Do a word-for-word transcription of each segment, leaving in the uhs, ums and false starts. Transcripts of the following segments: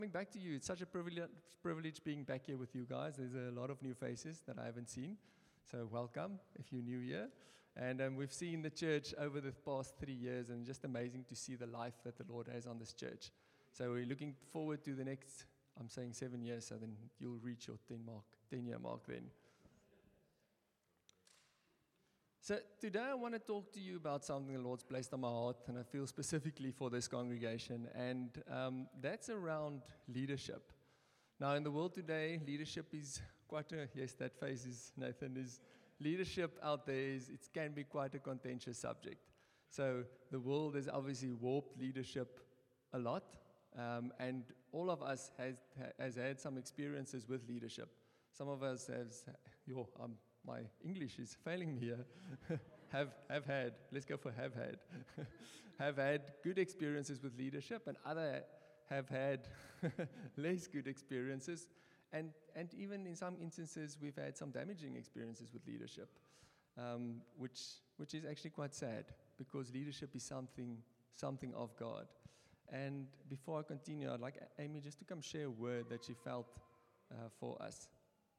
Coming back to you, it's such a privilege, privilege being back here with you guys. There's a lot of new faces that I haven't seen, so welcome if you're new here. And um, we've seen the church over the past three years, and just amazing to see the life that the Lord has on this church. So we're looking forward to the next, I'm saying seven years, so then you'll reach your ten mark, ten-year mark then. So today I want to talk to you about something the Lord's placed on my heart, and I feel specifically for this congregation, and um, that's around leadership. Now in the world today, leadership is quite a, yes, that face is, Nathan, is leadership out there, is, it can be quite a contentious subject. So the world has obviously warped leadership a lot, um, and all of us has, has had some experiences with leadership. Some of us have, yo, I'm my English is failing me here. have have had, let's go for have had, have had good experiences with leadership, and other have had less good experiences, and and even in some instances we've had some damaging experiences with leadership, um, which which is actually quite sad, because leadership is something something of God. And before I continue, I'd like Amy just to come share a word that she felt uh, for us.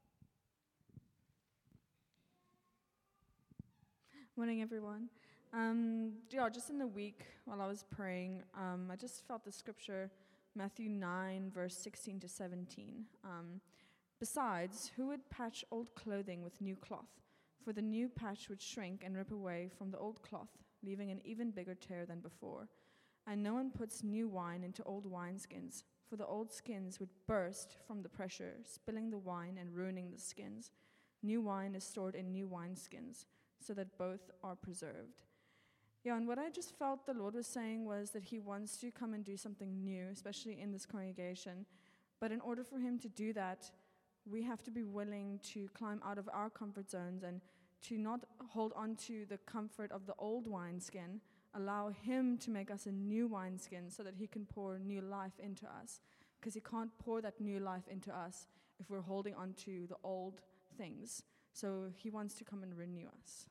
Morning, everyone. Um, yeah, just in the week while I was praying, um, I just felt the scripture, Matthew nine, verse sixteen to seventeen. Um, Besides, who would patch old clothing with new cloth? For the new patch would shrink and rip away from the old cloth, leaving an even bigger tear than before. And no one puts new wine into old wineskins, for the old skins would burst from the pressure, spilling the wine and ruining the skins. New wine is stored in new wineskins, so that both are preserved. Yeah, and what I just felt the Lord was saying was that He wants to come and do something new, especially in this congregation. But in order for Him to do that, we have to be willing to climb out of our comfort zones and to not hold on to the comfort of the old wineskin, allow Him to make us a new wineskin so that He can pour new life into us. Because He can't pour that new life into us if we're holding on to the old things. So He wants to come and renew us.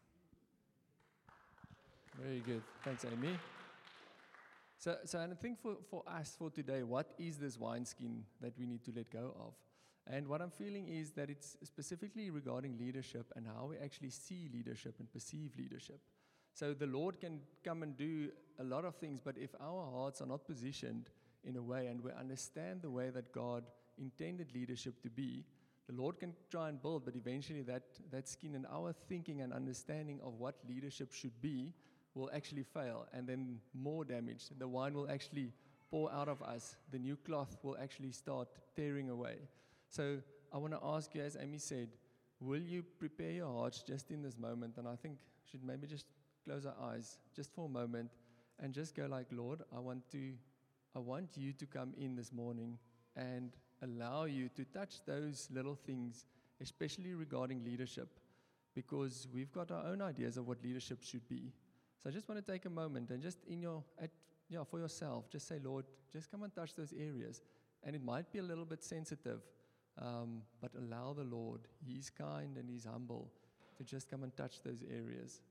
Very good. Thanks, Amy. So, so and I think for, for us for today, what is this wineskin that we need to let go of? And what I'm feeling is that it's specifically regarding leadership and how we actually see leadership and perceive leadership. So the Lord can come and do a lot of things, but if our hearts are not positioned in a way and we understand the way that God intended leadership to be, the Lord can try and build, but eventually that, that skin and our thinking and understanding of what leadership should be will actually fail, and then more damage. The wine will actually pour out of us. The new cloth will actually start tearing away. So I want to ask you, as Amy said, will you prepare your hearts just in this moment? And I think we should maybe just close our eyes just for a moment and just go like, Lord, I want to, I want you to come in this morning and allow you to touch those little things, especially regarding leadership, because we've got our own ideas of what leadership should be. So I just want to take a moment and just in your, at, yeah, for yourself, just say, Lord, just come and touch those areas. And it might be a little bit sensitive, um, but allow the Lord, He's kind and He's humble, to just come and touch those areas.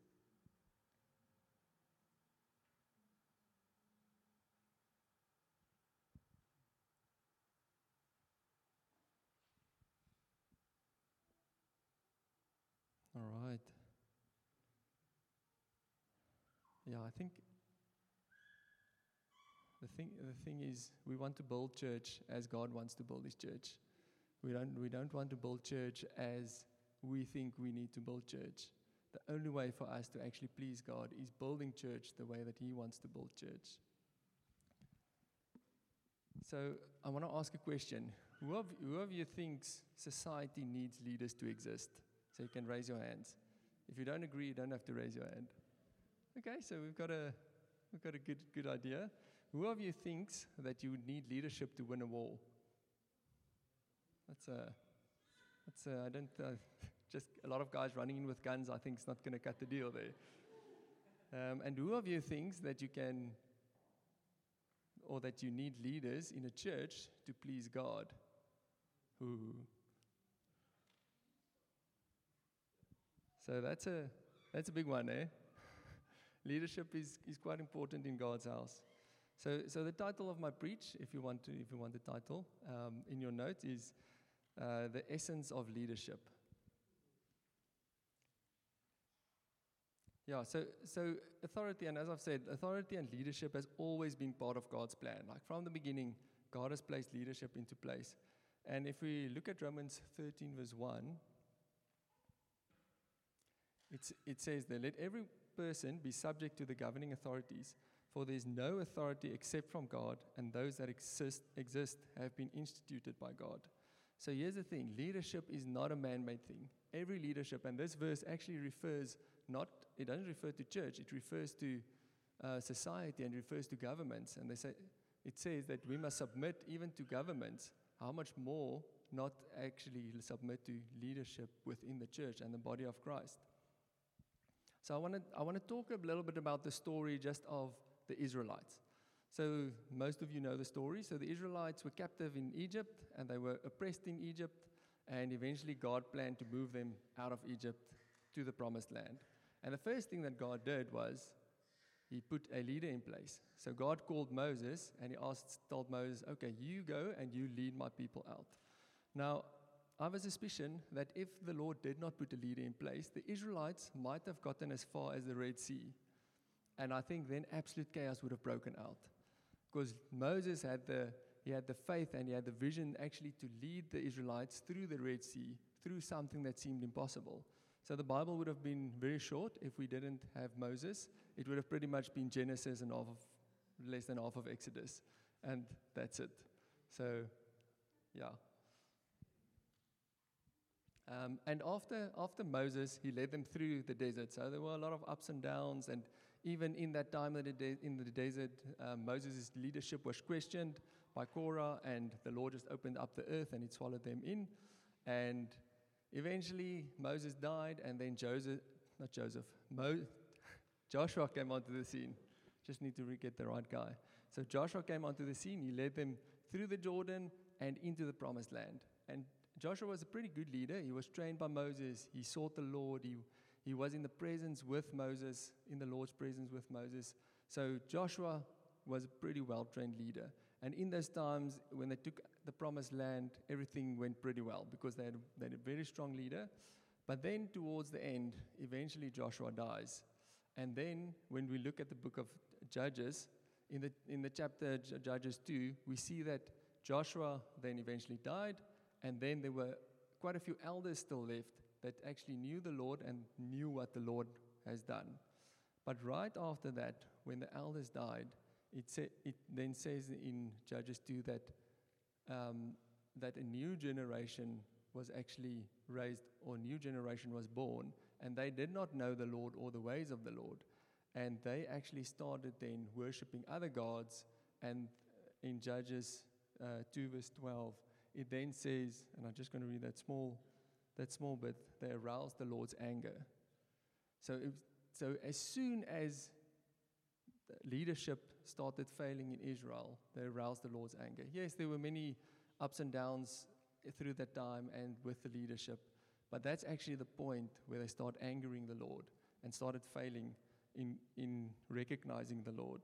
All right. Yeah, I think the thing the thing is we want to build church as God wants to build His church. We don't we don't want to build church as we think we need to build church. The only way for us to actually please God is building church the way that He wants to build church. So I want to ask a question. Who of, who of you thinks society needs leaders to exist? So you can raise your hands. If you don't agree, you don't have to raise your hand. Okay, so we've got a we've got a good good idea. Who of you thinks that you would need leadership to win a war? That's a that's a, I don't uh, just a lot of guys running in with guns. I think it's not going to cut the deal there. Um, and who of you thinks that you can, or that you need leaders in a church to please God? Who? So that's a that's a big one, eh? Leadership is, is quite important in God's house. So, so the title of my preach, if you want to, if you want the title um, in your note, is uh, The Essence of Leadership. Yeah, so, so authority, and as I've said, authority and leadership has always been part of God's plan. Like from the beginning, God has placed leadership into place. And if we look at Romans thirteen, verse one, it's, it says there, let every person be subject to the governing authorities, for there is no authority except from God, and those that exist, exist have been instituted by God. So here's the thing, leadership is not a man-made thing. Every leadership, and this verse actually refers not, it doesn't refer to church, it refers to uh, society and refers to governments. And they say, it says that we must submit even to governments. How much more not actually submit to leadership within the church and the body of Christ? So I want to I want to talk a little bit about the story just of the Israelites. So most of you know the story. So the Israelites were captive in Egypt, and they were oppressed in Egypt, and eventually God planned to move them out of Egypt to the promised land. And the first thing that God did was he put a leader in place. So God called Moses, and he asked, told Moses, okay, you go and you lead my people out. Now, I have a suspicion that if the Lord did not put a leader in place, the Israelites might have gotten as far as the Red Sea. And I think then absolute chaos would have broken out. Because Moses had the, he had the faith and he had the vision actually to lead the Israelites through the Red Sea, through something that seemed impossible. So the Bible would have been very short if we didn't have Moses. It would have pretty much been Genesis and half of, less than half of Exodus. And that's it. So, yeah. Um, and after, after Moses, he led them through the desert. So there were a lot of ups and downs. And even in that time in the, de- in the desert, um, Moses' leadership was questioned by Korah. And the Lord just opened up the earth and it swallowed them in. And eventually, Moses died. And then Joseph, not Joseph, Mo, Joshua came onto the scene. Just need to re- get the right guy. So Joshua came onto the scene. He led them through the Jordan and into the promised land. And Joshua was a pretty good leader. He was trained by Moses. He sought the Lord. He, he was in the presence with Moses, in the Lord's presence with Moses. So Joshua was a pretty well-trained leader. And in those times, when they took the promised land, everything went pretty well because they had, they had a very strong leader. But then towards the end, eventually Joshua dies. And then when we look at the book of Judges, in the, in the chapter J- Judges two, we see that Joshua then eventually died. And then there were quite a few elders still left that actually knew the Lord and knew what the Lord has done. But right after that, when the elders died, it, sa- it then says in Judges two that, um, that a new generation was actually raised, or a new generation was born, and they did not know the Lord or the ways of the Lord. And they actually started then worshiping other gods. And in Judges uh, two verse twelve, it then says, and I'm just going to read that small, that small bit, they aroused the Lord's anger. So, it, so as soon as leadership started failing in Israel, they aroused the Lord's anger. Yes, there were many ups and downs through that time and with the leadership, but that's actually the point where they start angering the Lord and started failing in, in recognizing the Lord.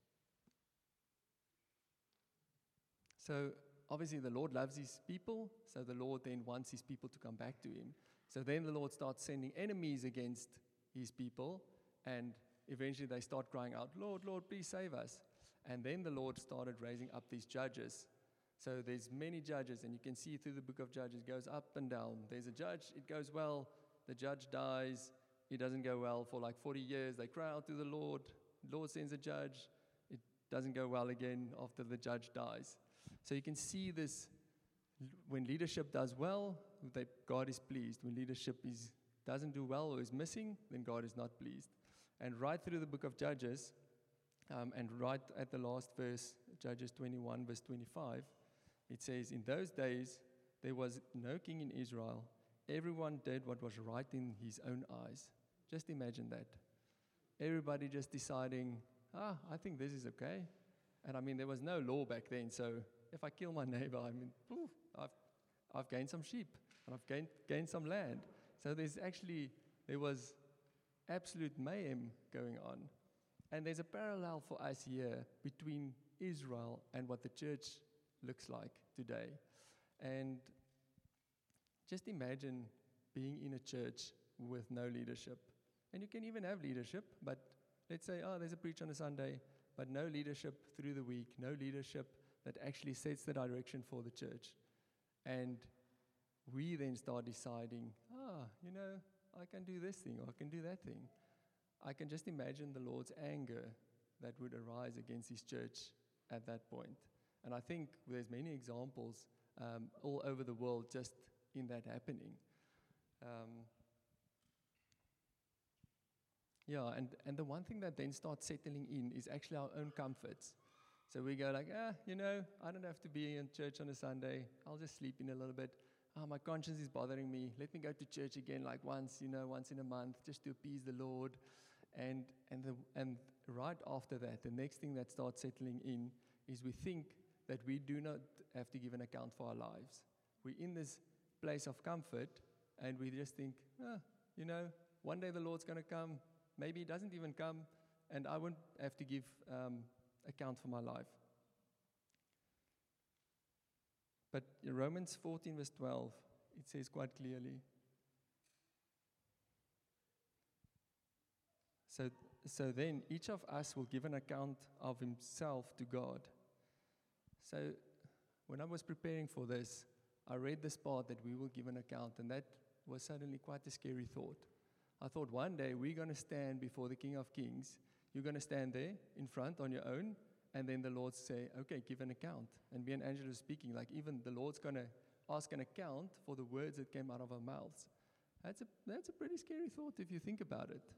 So, obviously, the Lord loves his people, so the Lord then wants his people to come back to him. So then the Lord starts sending enemies against his people, and eventually they start crying out, Lord, Lord, please save us. And then the Lord started raising up these judges. So there's many judges, and you can see through the book of Judges, it goes up and down. There's a judge, it goes well, the judge dies, it doesn't go well for like forty years. They cry out to the Lord, the Lord sends a judge, it doesn't go well again after the judge dies. So you can see this, when leadership does well, that God is pleased. When leadership is, doesn't do well or is missing, then God is not pleased. And right through the book of Judges, um, and right at the last verse, Judges twenty-one, verse twenty-five, it says, in those days there was no king in Israel. Everyone did what was right in his own eyes. Just imagine that. Everybody just deciding, ah, I think this is okay. And I mean, there was no law back then, so if I kill my neighbor, I mean, poof, I've, I've gained some sheep, and I've gained, gained some land. So there's actually, there was absolute mayhem going on. And there's a parallel for us here between Israel and what the church looks like today. And just imagine being in a church with no leadership. And you can even have leadership, but let's say, oh, there's a preach on a Sunday, but no leadership through the week, no leadership that actually sets the direction for the church. And we then start deciding, ah, you know, I can do this thing, or I can do that thing. I can just imagine the Lord's anger that would arise against his church at that point. And I think there's many examples um, all over the world just in that happening. Um, yeah, and, and the one thing that then starts settling in is actually our own comforts. So we go like, ah, you know, I don't have to be in church on a Sunday. I'll just sleep in a little bit. Oh, my conscience is bothering me. Let me go to church again like once, you know, once in a month, just to appease the Lord. And and the, and right after that, the next thing that starts settling in is we think that we do not have to give an account for our lives. We're in this place of comfort, and we just think, ah, you know, one day the Lord's going to come. Maybe he doesn't even come, and I won't have to give um, account for my life. But in Romans fourteen, verse twelve, it says quite clearly, So, so then each of us will give an account of himself to God. So when I was preparing for this, I read this part that we will give an account, and that was suddenly quite a scary thought. I thought one day we're going to stand before the King of Kings. You're going to stand there in front on your own, and then the Lord say, okay, give an account. And me and Angela speaking, like even the Lord's going to ask an account for the words that came out of our mouths. That's a, that's a pretty scary thought if you think about it.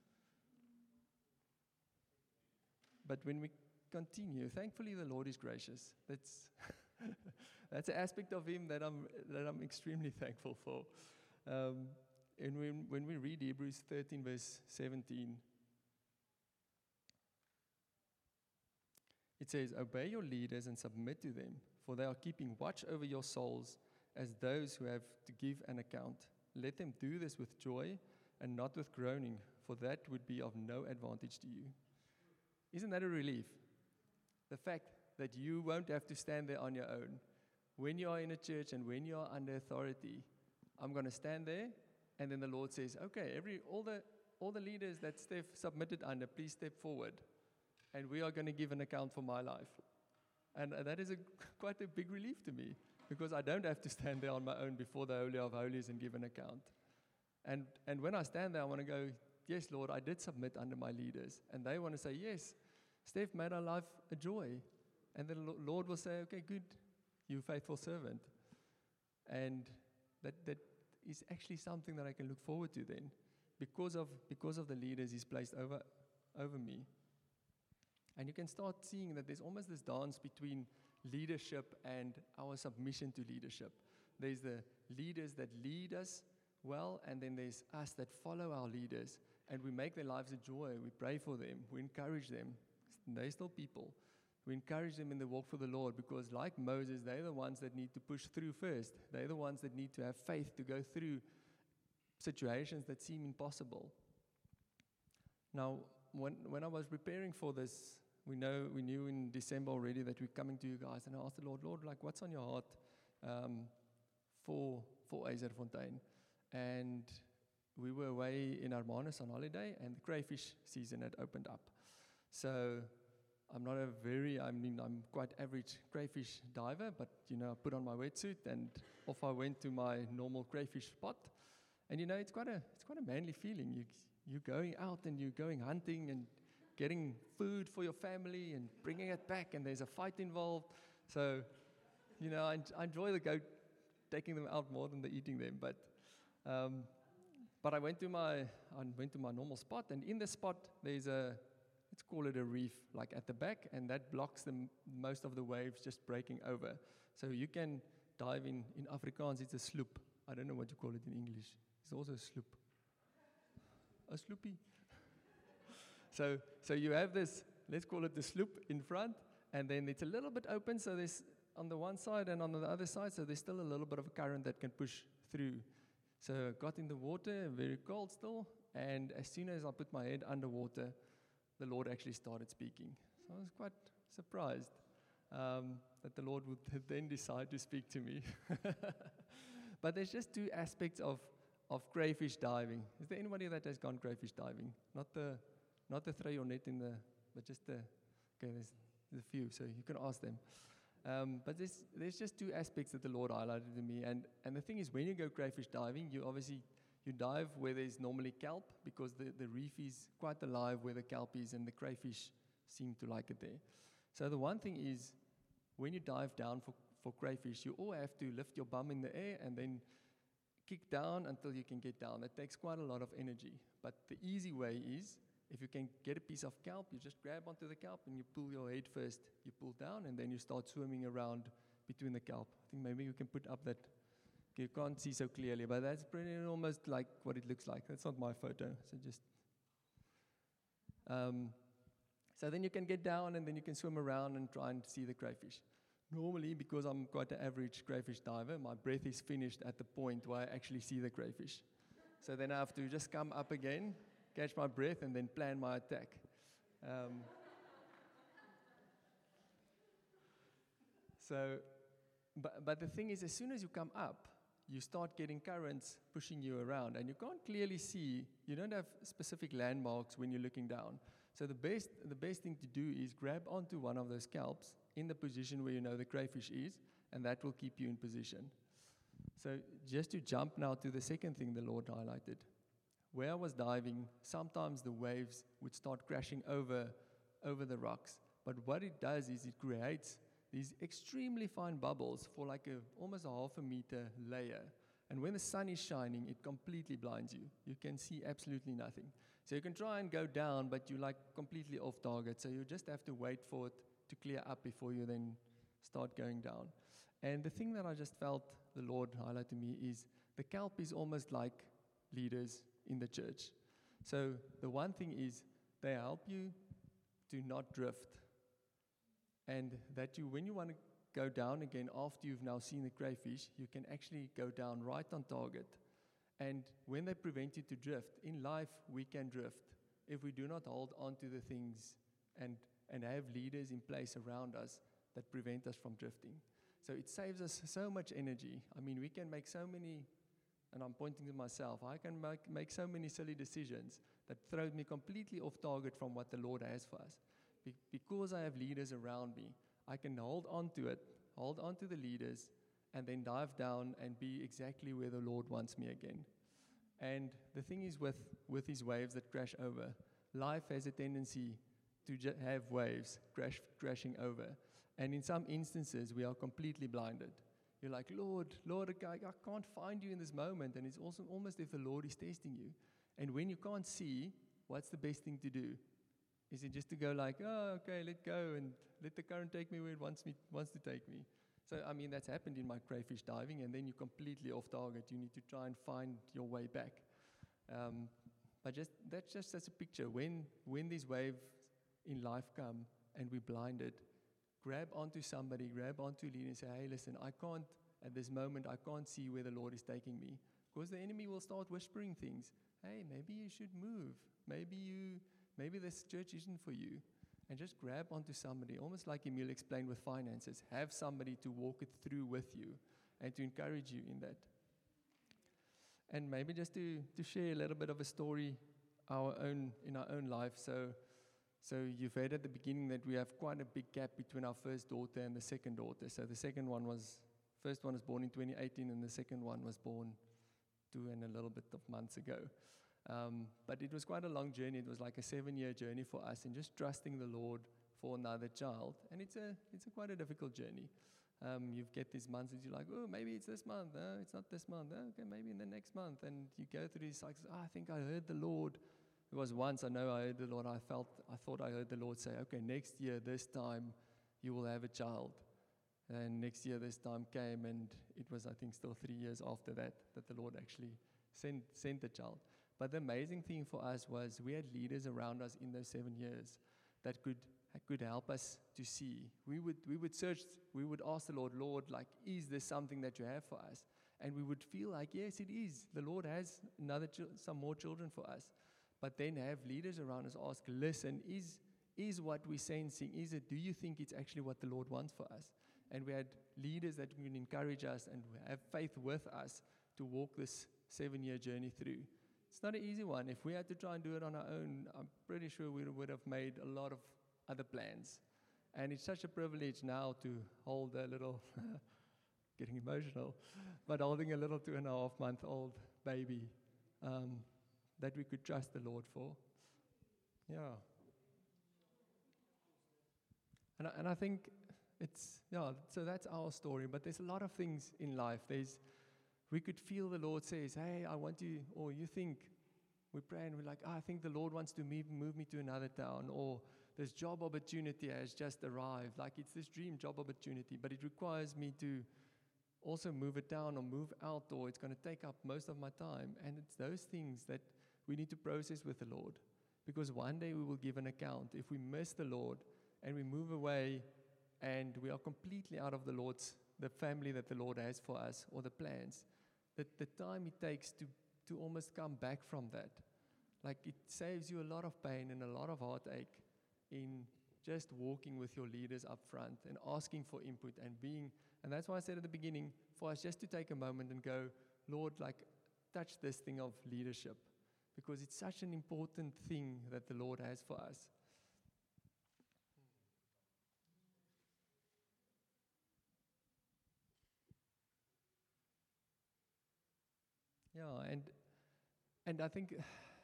But when we continue, thankfully the Lord is gracious. That's that's an aspect of him that I'm that I'm extremely thankful for. Um, and when when we read Hebrews thirteen verse seventeen, it says, "Obey your leaders and submit to them, for they are keeping watch over your souls as those who have to give an account. Let them do this with joy and not with groaning, for that would be of no advantage to you." Isn't that a relief? The fact that you won't have to stand there on your own. When you are in a church and when you are under authority, I'm going to stand there, and then the Lord says, okay, every all the all the leaders that Steph submitted under, please step forward, and we are going to give an account for my life. And uh, that is a, quite a big relief to me, because I don't have to stand there on my own before the Holy of Holies and give an account. And and when I stand there, I want to go, yes, Lord, I did submit under my leaders. And they want to say, yes, Steph made our life a joy. And the Lord will say, okay, good, you faithful servant. And that that is actually something that I can look forward to then, because of because of the leaders he's placed over over me. And you can start seeing that there's almost this dance between leadership and our submission to leadership. There's the leaders that lead us well, and then there's us that follow our leaders, and we make their lives a joy. We pray for them. We encourage them. They're still people. We encourage them in the walk for the Lord, because like Moses, they're the ones that need to push through first. They're the ones that need to have faith to go through situations that seem impossible. Now, when when I was preparing for this, we know we knew in December already that we're coming to you guys, and I asked the Lord, Lord, like, what's on your heart um, for for Eiserfontein? And we were away in Hermanus on holiday, and the crayfish season had opened up. So I'm not a very, I mean, I'm quite average crayfish diver, but, you know, I put on my wetsuit, and off I went to my normal crayfish spot. And, you know, it's quite a, it's quite a manly feeling. You, you're going out and you're going hunting and getting food for your family and bringing it back, and there's a fight involved. So, you know, I, I enjoy the goat, taking them out more than the eating them, but Um, but I went to my I went to my normal spot, and in the spot there's a, let's call it a reef, like at the back, and that blocks the m- most of the waves just breaking over. So you can dive in. In Afrikaans, it's a sloop. I don't know what you call it in English. It's also a sloop. A sloopy. so so you have this, let's call it the sloop in front, and then it's a little bit open. So there's on the one side and on the other side. So there's still a little bit of a current that can push through. So I got in the water, very cold still, and as soon as I put my head underwater, the Lord actually started speaking. So I was quite surprised um, that the Lord would then decide to speak to me. But there's just two aspects of, of crayfish diving. Is there anybody that has gone crayfish diving? Not the, not the throw your net in the, but just the, okay, there's, there's a few, so you can ask them. Um, but there's, there's just two aspects that the Lord highlighted to me. And, and the thing is, when you go crayfish diving, you obviously, you dive where there's normally kelp, because the, the reef is quite alive where the kelp is, and the crayfish seem to like it there. So the one thing is, when you dive down for, for crayfish, you all have to lift your bum in the air and then kick down until you can get down. That takes quite a lot of energy. But the easy way is, if you can get a piece of kelp, you just grab onto the kelp and you pull your head first. You pull down and then you start swimming around between the kelp. I think maybe you can put up that. You can't see so clearly, but that's pretty almost like what it looks like. That's not my photo, so just. Um, so then you can get down and then you can swim around and try and see the crayfish. Normally, because I'm quite an average crayfish diver, my breath is finished at the point where I actually see the crayfish. So then I have to just come up again, catch my breath, and then plan my attack. Um, so, but, but the thing is, as soon as you come up, you start getting currents pushing you around, and you can't clearly see, you don't have specific landmarks when you're looking down. So the best, the best thing to do is grab onto one of those kelps in the position where you know the crayfish is, and that will keep you in position. So just to jump now to the second thing the Lord highlighted. Where I was diving, sometimes the waves would start crashing over, over the rocks. But what it does is it creates these extremely fine bubbles for like a, almost a half a meter layer. And when the sun is shining, it completely blinds you. You can see absolutely nothing. So you can try and go down, but you're like completely off target. So you just have to wait for it to clear up before you then start going down. And the thing that I just felt the Lord highlight to me is the kelp is almost like leaders in the church. So the one thing is they help you to not drift. And that you, when you want to go down again after you've now seen the crayfish, you can actually go down right on target. And when they prevent you to drift, in life we can drift if we do not hold on to the things and, and have leaders in place around us that prevent us from drifting. So it saves us so much energy. I mean, we can make so many, and I'm pointing to myself, I can make, make so many silly decisions that throw me completely off target from what the Lord has for us. Be- because I have leaders around me, I can hold on to it, hold on to the leaders, and then dive down and be exactly where the Lord wants me again. And the thing is with, with these waves that crash over, life has a tendency to ju- have waves crash, crashing over. And in some instances, we are completely blinded. You're like, Lord, Lord, I, I can't find you in this moment. And it's also almost if the Lord is testing you. And when you can't see, what's the best thing to do? Is it just to go like, oh, okay, let go and let the current take me where it wants me wants to take me? So, I mean, that's happened in my crayfish diving, and then you're completely off target. You need to try and find your way back. Um, but just that's just as a picture. When, when these waves in life come and we're blinded, grab onto somebody, grab onto a leader and say, hey, listen, I can't, at this moment, I can't see where the Lord is taking me. Because the enemy will start whispering things. Hey, maybe you should move. Maybe you, maybe this church isn't for you. And just grab onto somebody, almost like Emil explained with finances. Have somebody to walk it through with you and to encourage you in that. And maybe just to, to share a little bit of a story our own in our own life. So, so you've heard at the beginning that we have quite a big gap between our first daughter and the second daughter. So the second one was, first one was born in twenty eighteen, and the second one was born two and a little bit of months ago. Um, but it was quite a long journey. It was like a seven-year journey for us, and just trusting the Lord for another child. And it's a it's a quite a difficult journey. Um, you get these months that you're like, oh, maybe it's this month. No, it's not this month. Oh, okay, maybe in the next month. And you go through these cycles. Oh, I think I heard the Lord. It was once I know I heard the Lord. I felt I thought I heard the Lord say, okay, next year this time you will have a child. And next year this time came, and it was I think still three years after that that the Lord actually sent sent the child. But the amazing thing for us was we had leaders around us in those seven years that could could help us to see. We would we would search, we would ask the Lord, Lord, like, is there something that you have for us? And we would feel like, yes, it is. The Lord has another ch- some more children for us. But then have leaders around us ask, listen, is is what we're sensing, is it, do you think it's actually what the Lord wants for us? And we had leaders that can encourage us and have faith with us to walk this seven-year journey through. It's not an easy one. If we had to try and do it on our own, I'm pretty sure we would have made a lot of other plans. And it's such a privilege now to hold a little, getting emotional, but holding a little two and a half month old baby um, that we could trust the Lord for. Yeah. And I, and I think it's, yeah, so that's our story, but there's a lot of things in life. There's, we could feel the Lord says, hey, I want you, or you think, we pray and we're like, oh, I think the Lord wants to move, move me to another town, or this job opportunity has just arrived. Like it's this dream job opportunity, but it requires me to also move it down or move out, or it's going to take up most of my time. And it's those things that we need to process with the Lord, because one day we will give an account. If we miss the Lord and we move away and we are completely out of the Lord's, the family that the Lord has for us, or the plans, that the time it takes to, to almost come back from that, like it saves you a lot of pain and a lot of heartache in just walking with your leaders up front and asking for input and being, and that's why I said at the beginning, for us just to take a moment and go, Lord, like touch this thing of leadership, because it's such an important thing that the Lord has for us. Yeah, and and I think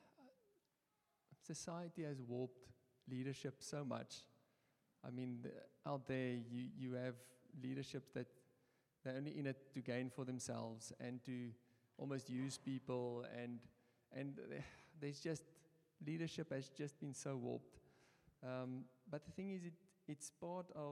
society has warped leadership so much. I mean, the, out there you, you have leaderships that they're only in it to gain for themselves and to almost use people, and and there's just, leadership has just been so warped. Um, but the thing is, it it's part of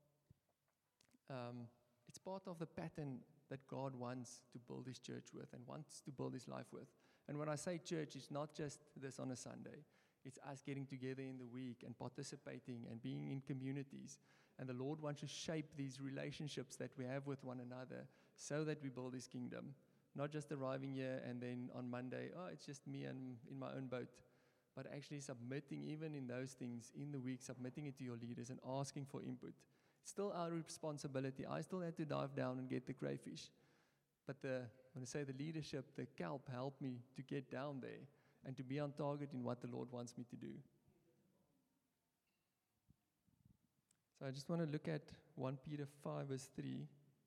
um, it's part of the pattern that God wants to build His church with and wants to build His life with. And when I say church, it's not just this on a Sunday. It's us getting together in the week and participating and being in communities. And the Lord wants to shape these relationships that we have with one another so that we build His kingdom. Not just arriving here and then on Monday, oh, it's just me and in my own boat. But actually submitting, even in those things, in the week, submitting it to your leaders and asking for input. It's still our responsibility. I still had to dive down and get the crayfish. But the, when I say the leadership, the kelp helped me to get down there and to be on target in what the Lord wants me to do. So I just want to look at First Peter five verse three.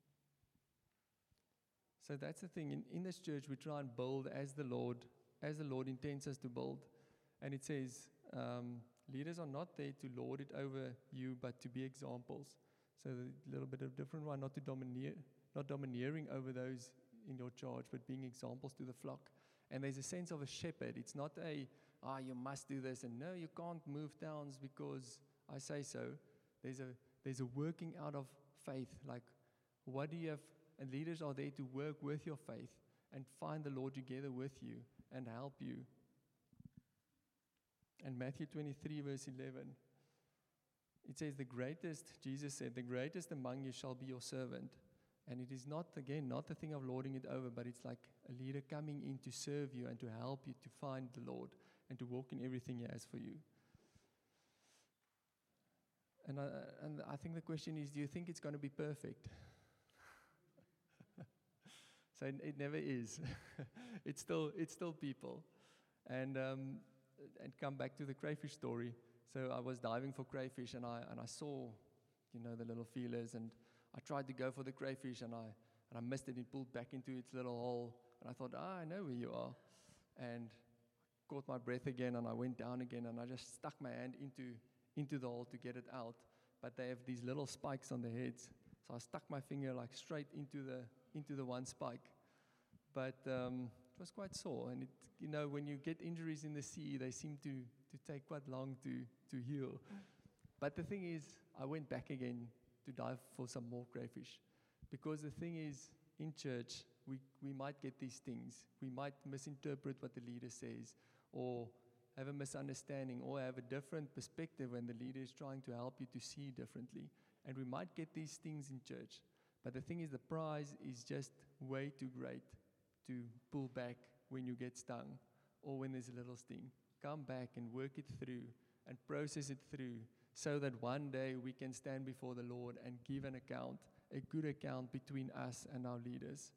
So that's the thing. In, in this church, we try and build as the Lord, as the Lord intends us to build. And it says, um, leaders are not there to lord it over you, but to be examples. So a little bit of different one, not to domineer, not domineering over those in your charge, but being examples to the flock. And there's a sense of a shepherd. It's not a, ah, oh, you must do this, and no, you can't move towns because I say so. There's a there's a working out of faith. Like, what do you have? And leaders are there to work with your faith and find the Lord together with you and help you. And Matthew twenty-three verse eleven, it says, the greatest, Jesus said, the greatest among you shall be your servant. And it is not, again, not the thing of lording it over, but it's like a leader coming in to serve you and to help you to find the Lord and to walk in everything He has for you. And I, and I think the question is, do you think it's going to be perfect? So it, it never is. it's still it's still people. And um, and come back to the crayfish story. So I was diving for crayfish, and I and I saw, you know, the little feelers, and I tried to go for the crayfish, and I and I missed it. It pulled back into its little hole, and I thought, ah, I know where you are, and caught my breath again, and I went down again, and I just stuck my hand into into the hole to get it out. But they have these little spikes on the heads, so I stuck my finger like straight into the into the one spike. But um, it was quite sore, and it, you know, when you get injuries in the sea, they seem to to take quite long to to heal. But the thing is, I went back again to dive for some more crayfish, because the thing is, in church, we we might get these things. We might misinterpret what the leader says, or have a misunderstanding, or have a different perspective when the leader is trying to help you to see differently. And we might get these things in church. But the thing is, the prize is just way too great to pull back when you get stung or when there's a little sting. Come back and work it through and process it through so that one day we can stand before the Lord and give an account, a good account between us and our leaders.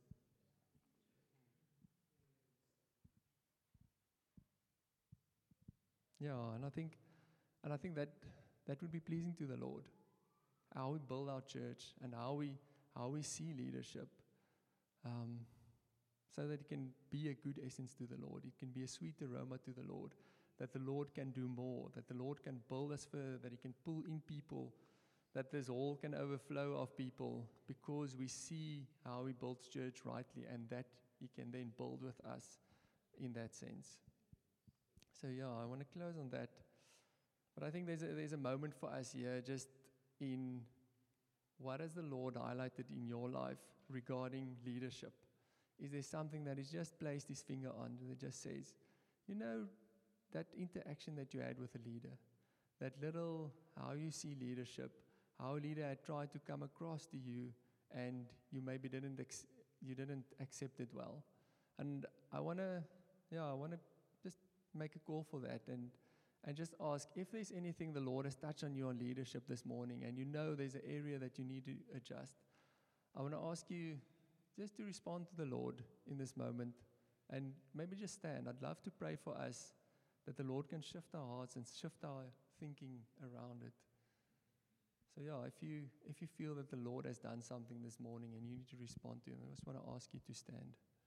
Yeah, and I think, and I think that that would be pleasing to the Lord. How we build our church and how we how we see leadership, um, so that it can be a good essence to the Lord. It can be a sweet aroma to the Lord. That the Lord can do more. That the Lord can build us further. That He can pull in people. That this hall can overflow of people because we see how He builds church rightly, and that He can then build with us in that sense. So yeah, I want to close on that. But I think there's a, there's a moment for us here just in what has the Lord highlighted in your life regarding leadership? Is there something that He's just placed His finger on that just says, you know, that interaction that you had with a leader, that little, how you see leadership, how a leader had tried to come across to you and you maybe didn't ex- you didn't accept it well. And I want to, yeah, I want to just make a call for that and and just ask if there's anything the Lord has touched on you on leadership this morning and you know there's an area that you need to adjust. I want to ask you just to respond to the Lord in this moment and maybe just stand. I'd love to pray for us that the Lord can shift our hearts and shift our thinking around it. So yeah, if you if you feel that the Lord has done something this morning and you need to respond to Him, I just want to ask you to stand.